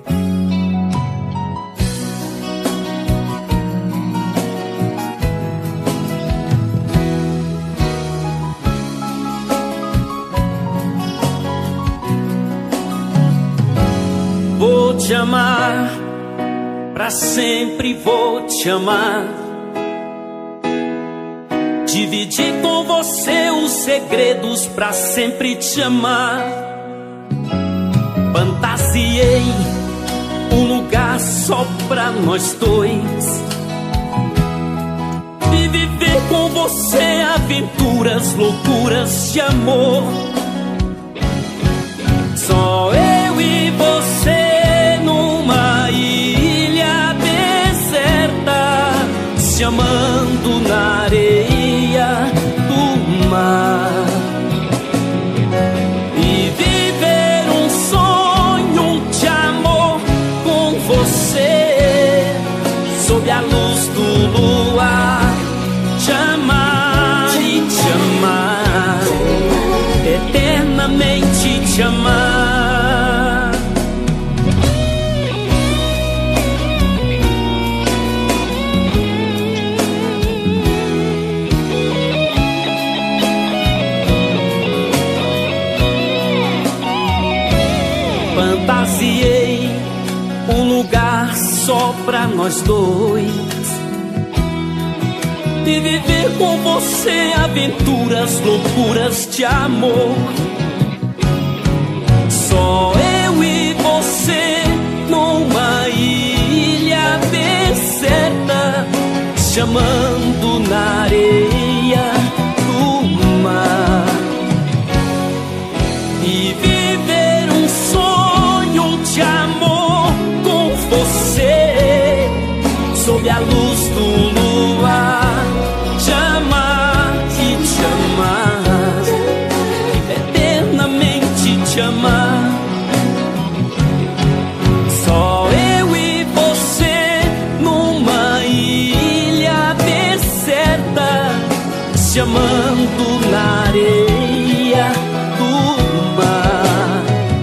Vou te amar, pra sempre vou te amar. Dividir com você os segredos, pra sempre te amar. Fantasiei um lugar só pra nós dois, e viver com você aventuras, loucuras de amor. Só eu e você numa ilha deserta, se amando na areia do mar. E viver um sonho de amor com você, sob a luz do luar. Te amar e te amar, eternamente te amar. Fantasiei um lugar só pra nós dois, e viver com você aventuras, loucuras de amor. Só eu e você numa ilha deserta, chamando na areia do mar. E viver um sonho de amor com você, sob a luz do luar. Te amar e te amar, eternamente te amar. Só eu e você numa ilha deserta, se amando na areia do mar.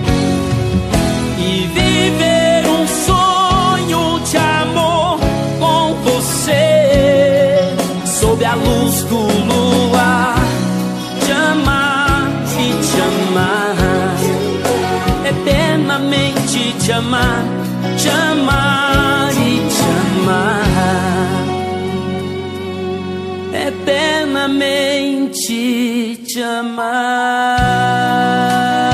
E viver um sonho de amor com você, sob a luz do luar. Te amar e te amar, eternamente te amar. Te amar e te amar, eternamente te amar.